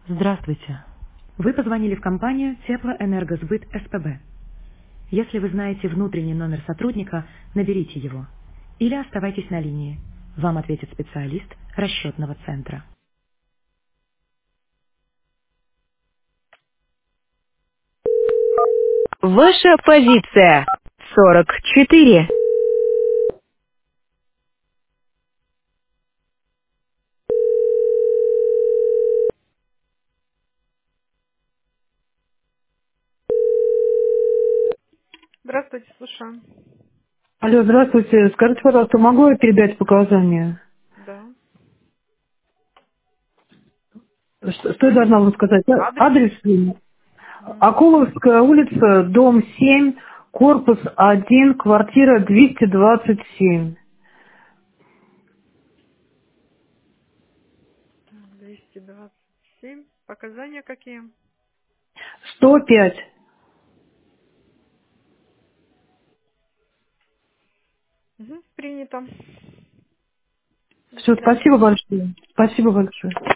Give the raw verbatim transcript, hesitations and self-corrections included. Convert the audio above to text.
Здравствуйте. Вы позвонили в компанию Теплоэнергосбыт СПБ. Если вы знаете внутренний номер сотрудника, наберите его. Или оставайтесь на линии. Вам ответит специалист расчетного центра. Ваша позиция. сорок четыре. Здравствуйте, слушаю. Алло, здравствуйте. Скажите, пожалуйста, могу я передать показания? Да. Что, что я Скажите, должна вам сказать? А- адрес? Адрес? Мгм. Акуловская улица, дом семь, корпус один, квартира двести двадцать семь. двести двадцать семь. Показания какие? сто пять. Мгм. Принято. До Все, свидания. спасибо большое. Спасибо большое.